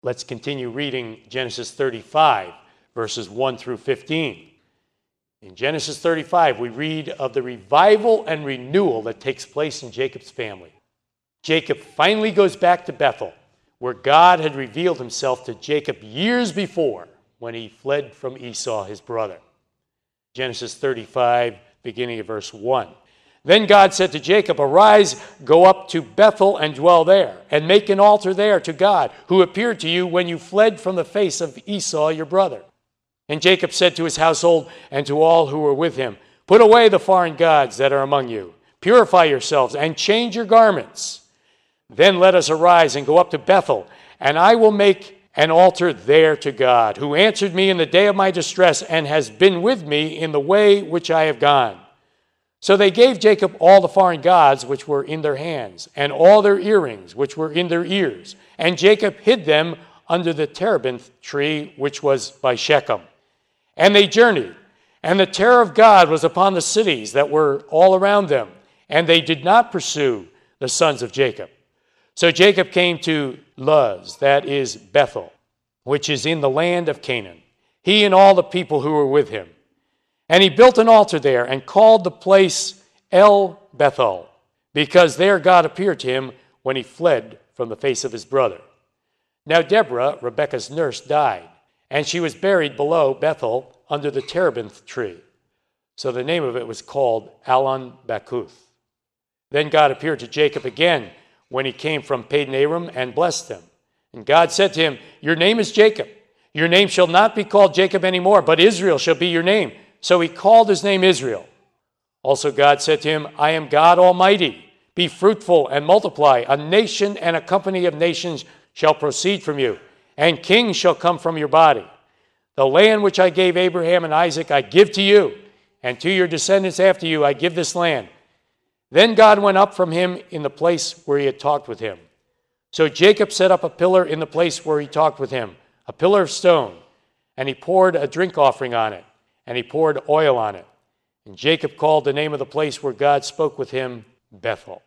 Let's continue reading Genesis 35, verses 1 through 15. In Genesis 35, we read of the revival and renewal that takes place in Jacob's family. Jacob finally goes back to Bethel, where God had revealed himself to Jacob years before when he fled from Esau, his brother. Genesis 35, beginning of verse 1. Then God said to Jacob, "Arise, go up to Bethel and dwell there, and make an altar there to God, who appeared to you when you fled from the face of Esau, your brother." And Jacob said to his household and to all who were with him, "Put away the foreign gods that are among you. Purify yourselves and change your garments. Then let us arise and go up to Bethel, and I will make an altar there to God, who answered me in the day of my distress and has been with me in the way which I have gone." So they gave Jacob all the foreign gods which were in their hands, and all their earrings which were in their ears. And Jacob hid them under the terebinth tree which was by Shechem. And they journeyed, and the terror of God was upon the cities that were all around them, and they did not pursue the sons of Jacob. So Jacob came to Luz, that is Bethel, which is in the land of Canaan, he and all the people who were with him. And he built an altar there and called the place El Bethel, because there God appeared to him when he fled from the face of his brother. Now Deborah, Rebekah's nurse, died, and she was buried below Bethel under the terebinth tree. So the name of it was called Allon Bacuth. Then God appeared to Jacob again when he came from Padan Aram and blessed him. And God said to him, "Your name is Jacob. Your name shall not be called Jacob anymore, but Israel shall be your name." So he called his name Israel. Also God said to him, "I am God Almighty. Be fruitful and multiply. A nation and a company of nations shall proceed from you, and kings shall come from your body. The land which I gave Abraham and Isaac I give to you, and to your descendants after you I give this land." Then God went up from him in the place where he had talked with him. So Jacob set up a pillar in the place where he talked with him, a pillar of stone, and he poured a drink offering on it, and he poured oil on it. And Jacob called the name of the place where God spoke with him Bethel.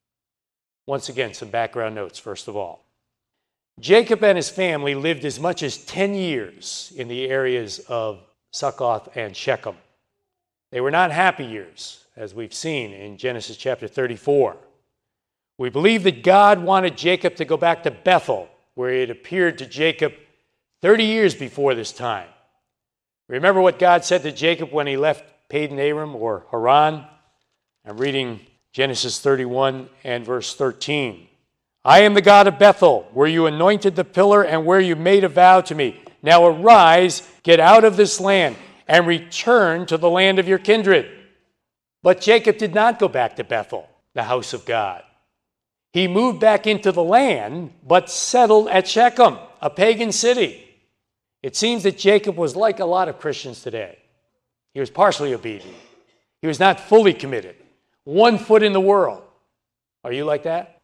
Once again, some background notes, first of all. Jacob and his family lived as much as 10 years in the areas of Succoth and Shechem. They were not happy years, as we've seen in Genesis chapter 34. We believe that God wanted Jacob to go back to Bethel, where he had appeared to Jacob 30 years before this time. Remember what God said to Jacob when he left Padan Aram or Haran? I'm reading Genesis 31 and verse 13. "I am the God of Bethel, where you anointed the pillar and where you made a vow to me. Now arise, get out of this land, and return to the land of your kindred." But Jacob did not go back to Bethel, the house of God. He moved back into the land, but settled at Shechem, a pagan city. It seems that Jacob was like a lot of Christians today. He was partially obedient. He was not fully committed. One foot in the world. Are you like that?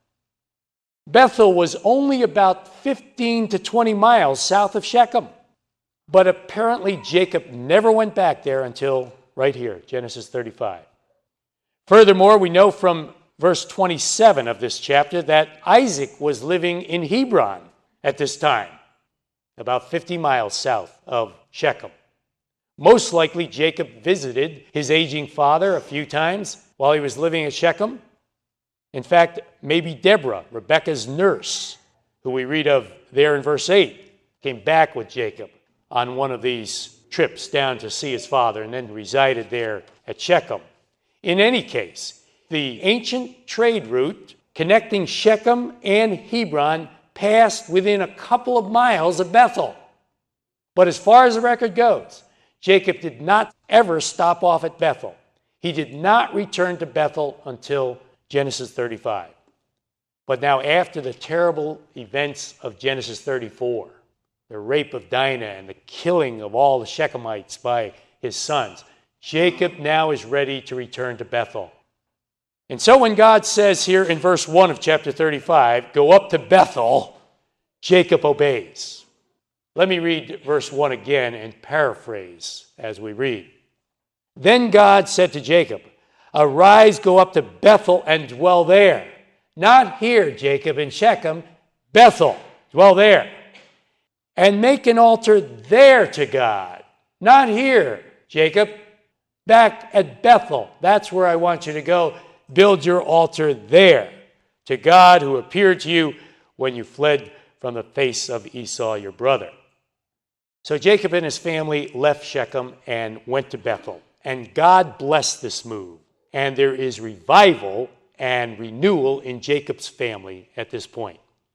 Bethel was only about 15 to 20 miles south of Shechem. But apparently Jacob never went back there until right here, Genesis 35. Furthermore, we know from verse 27 of this chapter that Isaac was living in Hebron at this time, about 50 miles south of Shechem. Most likely, Jacob visited his aging father a few times while he was living at Shechem. In fact, maybe Deborah, Rebekah's nurse, who we read of there in verse 8, came back with Jacob on one of these trips down to see his father and then resided there at Shechem. In any case, the ancient trade route connecting Shechem and Hebron passed within a couple of miles of Bethel. But as far as the record goes, Jacob did not ever stop off at Bethel. He did not return to Bethel until Genesis 35. But now after the terrible events of Genesis 34, the rape of Dinah and the killing of all the Shechemites by his sons, Jacob now is ready to return to Bethel. And so when God says here in verse 1 of chapter 35, "Go up to Bethel," Jacob obeys. Let me read verse 1 again and paraphrase as we read. "Then God said to Jacob, 'Arise, go up to Bethel and dwell there.'" Not here, Jacob, in Shechem, Bethel, dwell there. and make an altar there to God. Not here, Jacob. Back at Bethel. That's where I want you to go. Build your altar there to God who appeared to you when you fled from the face of Esau, your brother. So Jacob and his family left Shechem and went to Bethel. And God blessed this move. And there is revival and renewal in Jacob's family at this point.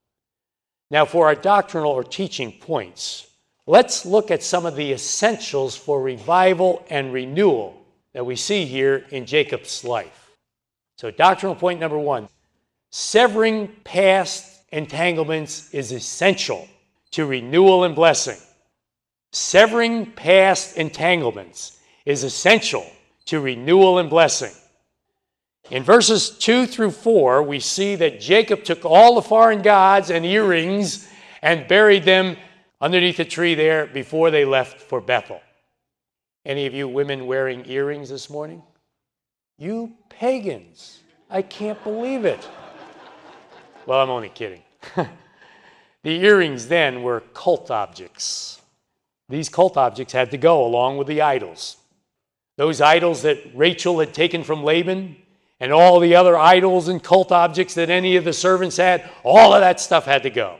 Now, for our doctrinal or teaching points, let's look at some of the essentials for revival and renewal that we see here in Jacob's life. So, doctrinal point number 1, severing past entanglements is essential to renewal and blessing. Severing past entanglements is essential to renewal and blessing. In verses 2 through 4, we see that Jacob took all the foreign gods and earrings and buried them underneath a tree there before they left for Bethel. Any of you women wearing earrings this morning? You pagans. I can't believe it. Well, I'm only kidding. The earrings then were cult objects. These cult objects had to go along with the idols. Those idols that Rachel had taken from Laban and all the other idols and cult objects that any of the servants had, all of that stuff had to go.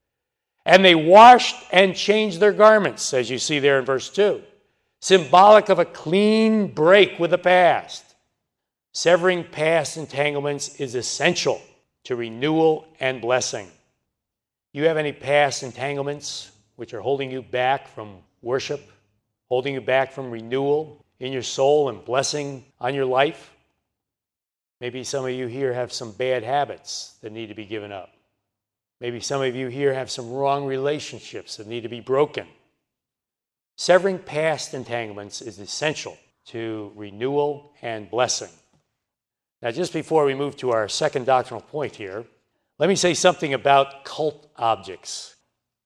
And they washed and changed their garments, as you see there in verse 2, symbolic of a clean break with the past. Severing past entanglements is essential to renewal and blessing. You have any past entanglements which are holding you back from worship, holding you back from renewal in your soul and blessing on your life? Maybe some of you here have some bad habits that need to be given up. Maybe some of you here have some wrong relationships that need to be broken. Severing past entanglements is essential to renewal and blessing. Now, just before we move to our second doctrinal point here, let me say something about cult objects.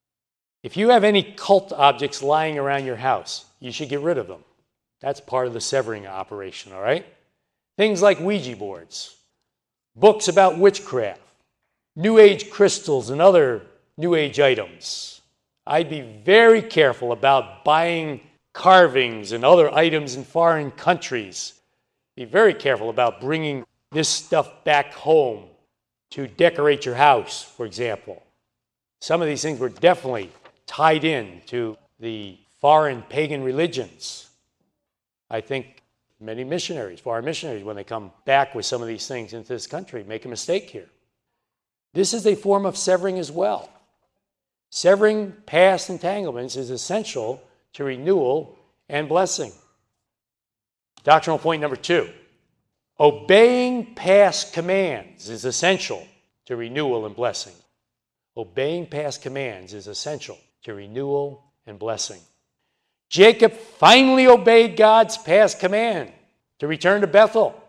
If you have any cult objects lying around your house, you should get rid of them. That's part of the severing operation, all right? Things like Ouija boards, books about witchcraft, New Age crystals, and other New Age items. I'd be very careful about buying carvings and other items in foreign countries. Be very careful about bringing this stuff back home to decorate your house, for example. Some of these things were definitely tied in to the foreign pagan religions. I think many missionaries, foreign missionaries, when they come back with some of these things into this country, make a mistake here. This is a form of severing as well. Severing past entanglements is essential to renewal and blessing. Doctrinal point number 2. Obeying past commands is essential to renewal and blessing. Obeying past commands is essential to renewal and blessing. Jacob finally obeyed God's past command to return to Bethel.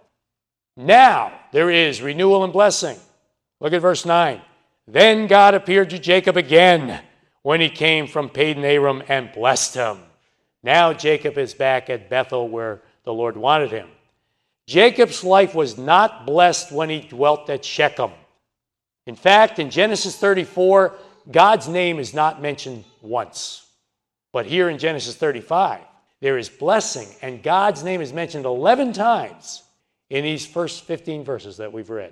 Now there is renewal and blessing. Look at verse 9. Then God appeared to Jacob again when he came from Padan Aram and blessed him. Now Jacob is back at Bethel where the Lord wanted him. Jacob's life was not blessed when he dwelt at Shechem. In fact, in Genesis 34, God's name is not mentioned once. But here in Genesis 35, there is blessing, and God's name is mentioned 11 times in these first 15 verses that we've read.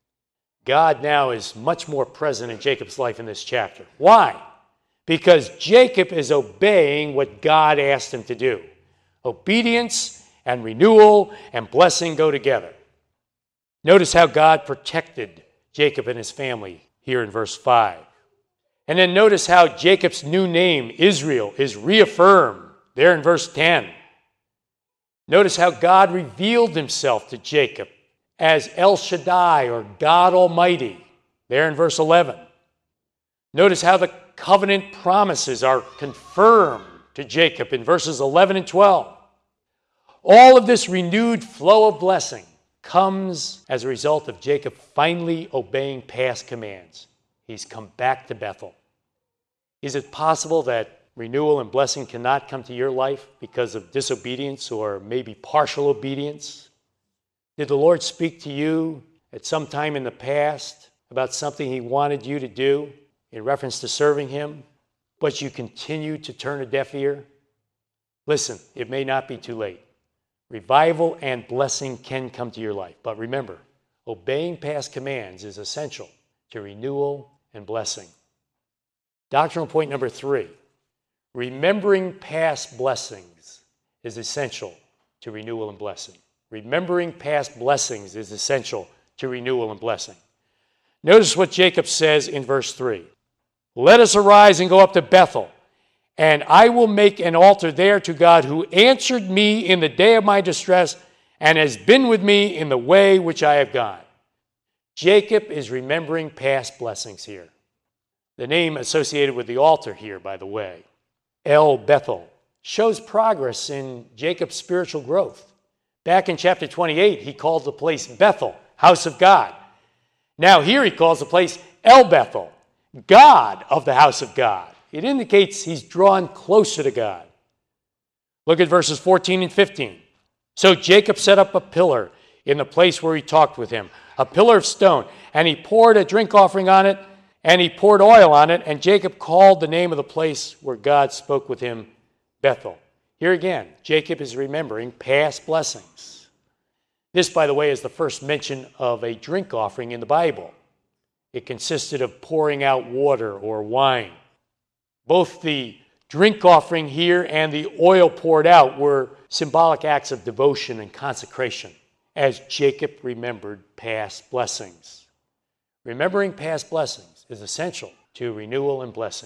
God now is much more present in Jacob's life in this chapter. Why? Because Jacob is obeying what God asked him to do. Obedience and renewal and blessing go together. Notice how God protected Jacob and his family here in verse 5. And then notice how Jacob's new name, Israel, is reaffirmed there in verse 10. Notice how God revealed himself to Jacob as El Shaddai, or God Almighty, there in verse 11. Notice how the covenant promises are confirmed to Jacob in verses 11 and 12. All of this renewed flow of blessing comes as a result of Jacob finally obeying past commands. He's come back to Bethel. Is it possible that renewal and blessing cannot come to your life because of disobedience or maybe partial obedience? Did the Lord speak to you at some time in the past about something he wanted you to do in reference to serving him, but you continue to turn a deaf ear? Listen, it may not be too late. Revival and blessing can come to your life. But remember, obeying past commands is essential to renewal and blessing. Doctrinal point number 3. Remembering past blessings is essential to renewal and blessing. Remembering past blessings is essential to renewal and blessing. Notice what Jacob says in verse 3. Let us arise and go up to Bethel, and I will make an altar there to God who answered me in the day of my distress and has been with me in the way which I have gone. Jacob is remembering past blessings here. The name associated with the altar here, by the way, El Bethel, shows progress in Jacob's spiritual growth. Back in chapter 28, he called the place Bethel, house of God. Now here he calls the place El Bethel, God of the house of God. It indicates he's drawn closer to God. Look at verses 14 and 15. So Jacob set up a pillar in the place where he talked with him, a pillar of stone, and he poured a drink offering on it, and he poured oil on it, and Jacob called the name of the place where God spoke with him Bethel. Here again, Jacob is remembering past blessings. This, by the way, is the first mention of a drink offering in the Bible. It consisted of pouring out water or wine. Both the drink offering here and the oil poured out were symbolic acts of devotion and consecration as Jacob remembered past blessings. Remembering past blessings is essential to renewal and blessing.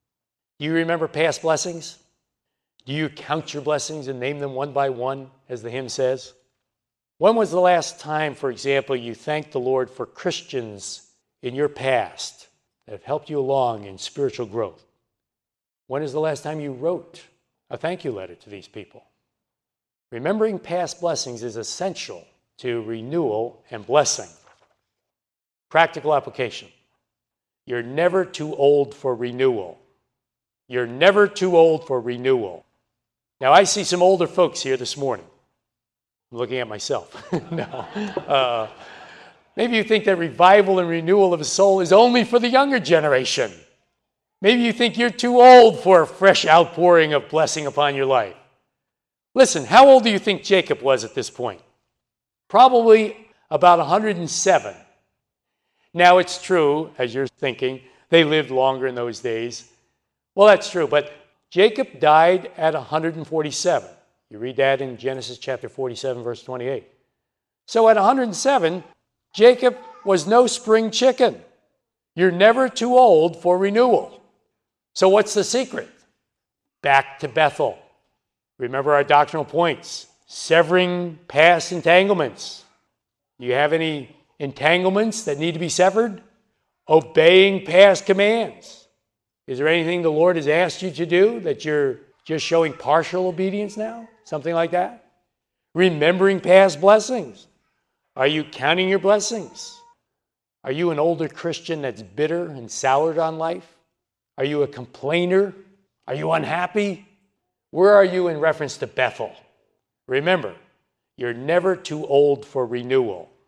Do you remember past blessings? Do you count your blessings and name them one by one, as the hymn says? When was the last time, for example, you thanked the Lord for Christians in your past that have helped you along in spiritual growth? When is the last time you wrote a thank you letter to these people? Remembering past blessings is essential to renewal and blessing. Practical application. You're never too old for renewal. You're never too old for renewal. Now, I see some older folks here this morning. I'm looking at myself. No. Maybe you think that revival and renewal of the soul is only for the younger generation. Maybe you think you're too old for a fresh outpouring of blessing upon your life. Listen, how old do you think Jacob was at this point? Probably about 107. Now, it's true, as you're thinking, they lived longer in those days. Well, that's true, but Jacob died at 147. You read that in Genesis chapter 47, verse 28. So at 107, Jacob was no spring chicken. You're never too old for renewal. So what's the secret? Back to Bethel. Remember our doctrinal points. Severing past entanglements. Do you have any entanglements that need to be severed? Obeying past commands. Is there anything the Lord has asked you to do that you're just showing partial obedience now? Something like that? Remembering past blessings. Are you counting your blessings? Are you an older Christian that's bitter and soured on life? Are you a complainer? Are you unhappy? Where are you in reference to Bethel? Remember, you're never too old for renewal.